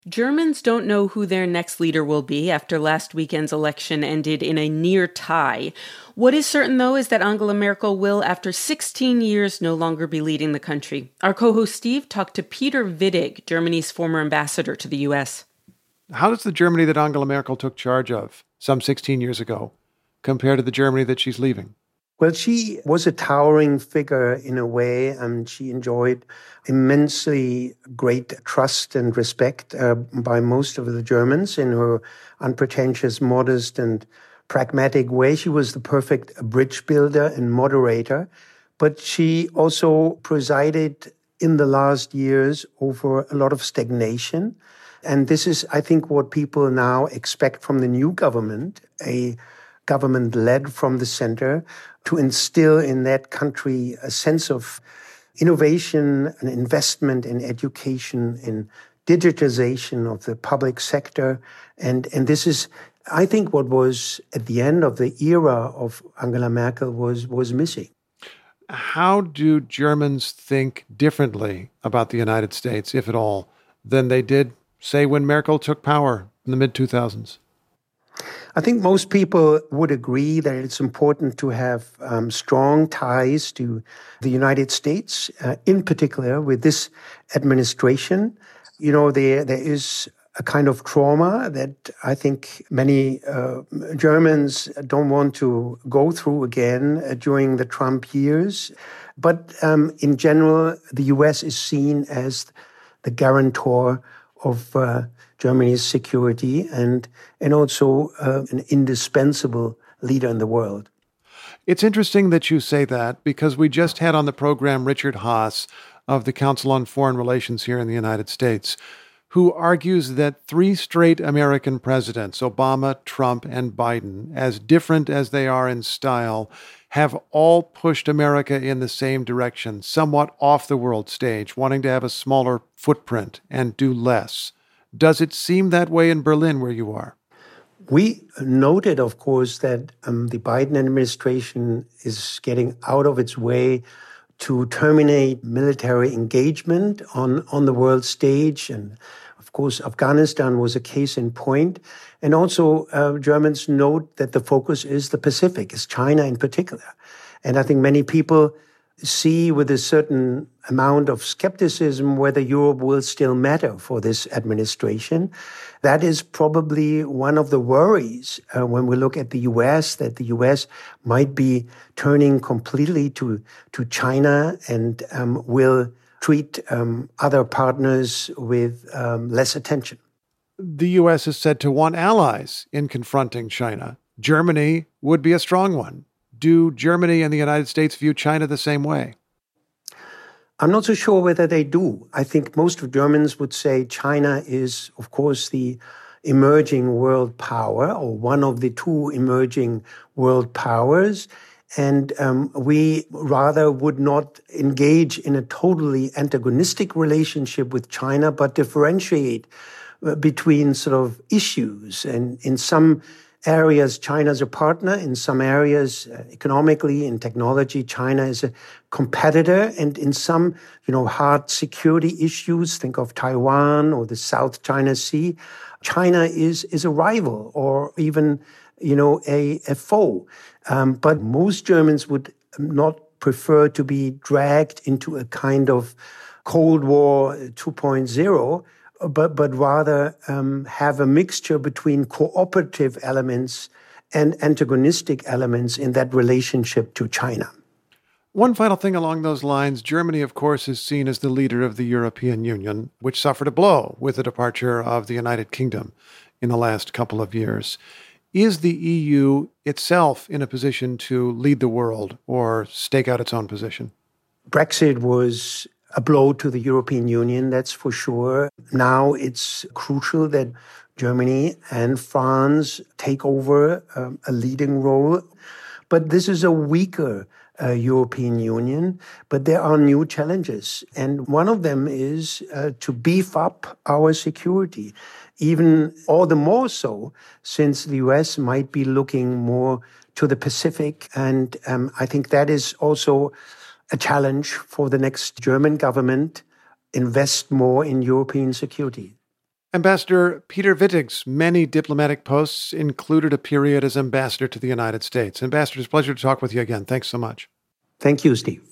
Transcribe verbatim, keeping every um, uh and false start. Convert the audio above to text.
Germans don't know who their next leader will be after last weekend's election ended in a near tie. What is certain, though, is that Angela Merkel will, after sixteen years, no longer be leading the country. Our co-host Steve talked to Peter Wittig, Germany's former ambassador to the U S. How does the Germany that Angela Merkel took charge of some sixteen years ago compare to the Germany that she's leaving? Well, she was a towering figure in a way, and she enjoyed immensely great trust and respect uh, by most of the Germans in her unpretentious, modest, and pragmatic way. She was the perfect bridge builder and moderator, but she also presided in the last years over a lot of stagnation. And this is, I think, what people now expect from the new government, a government led from the center, to instill in that country a sense of innovation and investment in education, in digitization of the public sector. And, and this is, I think, what was at the end of the era of Angela Merkel was, was missing. How do Germans think differently about the United States, if at all, than they did, say, when Merkel took power in the mid two thousands? I think most people would agree that it's important to have um, strong ties to the United States, uh, in particular with this administration. You know, there there is a kind of trauma that I think many uh, Germans don't want to go through again uh, during the Trump years. But um, in general, the U S is seen as the guarantor of uh, Germany's security and and also uh, an indispensable leader in the world. It's interesting that you say that, because we just had on the program Richard Haass of the Council on Foreign Relations here in the United States, who argues that three straight American presidents, Obama, Trump, and Biden, as different as they are in style, have all pushed America in the same direction, somewhat off the world stage, wanting to have a smaller footprint and do less. Does it seem that way in Berlin, where you are? We noted, of course, that um, the Biden administration is getting out of its way to terminate military engagement on, on the world stage. And of course, Afghanistan was a case in point. And also, uh, Germans note that the focus is the Pacific, is China in particular. And I think many people see with a certain amount of skepticism whether Europe will still matter for this administration. That is probably one of the worries uh, when we look at the U S, that the U S might be turning completely to, to China and um, will treat um, other partners with um, less attention. The U S is said to want allies in confronting China. Germany would be a strong one. Do Germany and the United States view China the same way? I'm not so sure whether they do. I think most of Germans would say China is, of course, the emerging world power, or one of the two emerging world powers. And um, we rather would not engage in a totally antagonistic relationship with China, but differentiate between sort of issues. And in some areas, China is a partner. In some areas, uh, economically, in technology, China is a competitor. And in some, you know, hard security issues, think of Taiwan or the South China Sea, China is is a rival or even, you know, a, a foe. Um, but most Germans would not prefer to be dragged into a kind of Cold War two point oh, but but rather um, have a mixture between cooperative elements and antagonistic elements in that relationship to China. One final thing along those lines, Germany, of course, is seen as the leader of the European Union, which suffered a blow with the departure of the United Kingdom in the last couple of years. Is the E U itself in a position to lead the world or stake out its own position? Brexit was a blow to the European Union, that's for sure. Now it's crucial that Germany and France take over um, a leading role. But this is a weaker uh, European Union, but there are new challenges. And one of them is uh, to beef up our security, even all the more so since the U S might be looking more to the Pacific. And um, I think that is also a challenge for the next German government, invest more in European security. Ambassador Peter Wittig's many diplomatic posts included a period as ambassador to the United States. Ambassador, it's a pleasure to talk with you again. Thanks so much. Thank you, Steve.